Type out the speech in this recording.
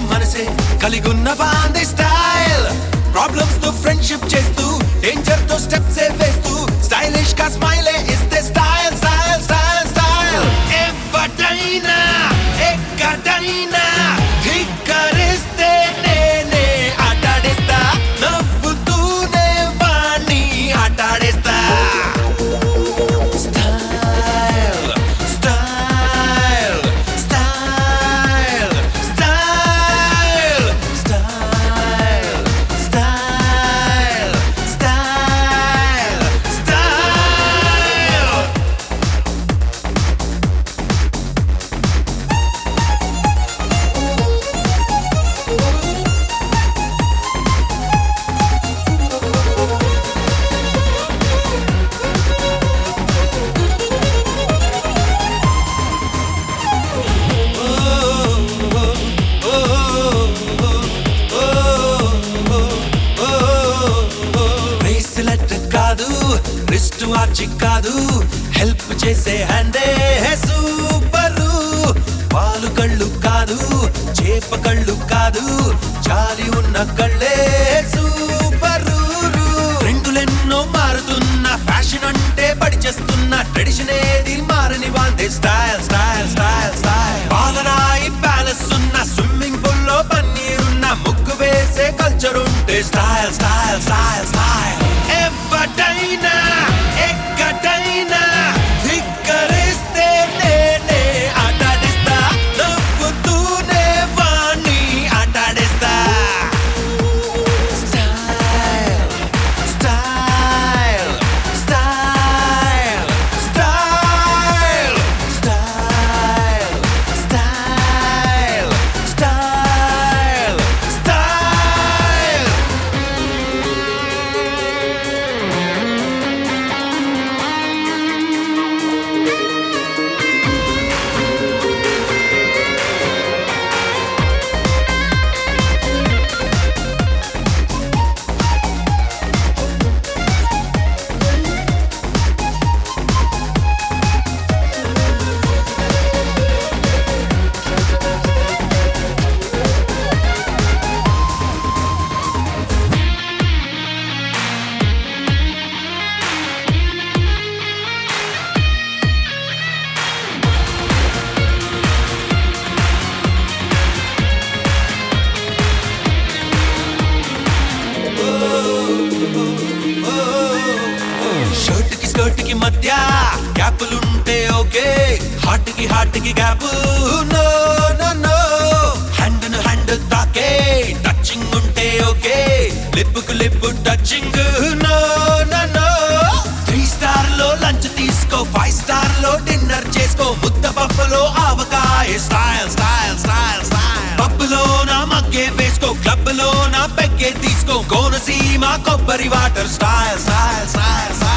మనసే కలిగున్న బాంది స్టైల్ ప్రాబ్లమ్స్ తో ఫ్రెండ్షిప్ చేస్తూ డేంజర్ తో స్టెప్స్ వేస్తూ స్టైలిష్ గా స్మైల్ ఇస్తే స్టైల్ స్టైల్ స్టైల్ స్టైల్ ఎవడైనా ఎక్కడైనా ధిక్కరిస్తే నేనే ఆటాడేస్తా నవ్వుతూనే వాణ్ణి ఆటాడేస్తా రిస్ట్ వాచ్ కాదు హెల్ప్ చేసే హ్యాండే సూపరు పాలు కళ్ళు కాదు చేప కళ్ళు కాదు జాలి ఉన్న కళ్ళే సూపరు ట్రెండులెన్నో మారుతున్న ఫ్యాషన్ అంటే పడిచేస్తున్న ట్రెడిషన్ ఏది మారని వాందే స్టైల్ స్టైల్ స్టైల్ స్టైల్ పాలరాయి ప్యాలెస్ ఉన్న స్విమ్మింగ్ పూల్ లో పన్నీరున్న ముగ్గు వేసే కల్చర్ ఉంటే స్టైల్ స్టైల్ స్టైల్ స్టైల్ ఎవడైనా ఎక్కడైనా ధిక్కరిస్తే నేనే ఆటాడిస్తా నవ్వుతూనే వాణ్ణి ఆటాడిస్తా style style style style style style style style స్కర్ట్కి మధ్య గ్యాపులుంటే ఓకే హార్ట్కి gap no no no hand తాకే టచింగ్ ఉంటే ఓకే లిప్కు lip touching no no no 3 star లో లంచ్ తీసుకో 5 స్టార్ లో డిన్నర్ చేసుకో ముద్ద పప్పులో ఆవకాయ స్టైల్ స్టైల్ స్టైల్ స్టైల్ పప్పులో నా మగ్గే వేసుకో క్లబ్ లో నా పెగ్గే తీసుకో కోనసీమ కొబ్బరి వాటర్ స్టైల్ స్టైల్ స్టైల్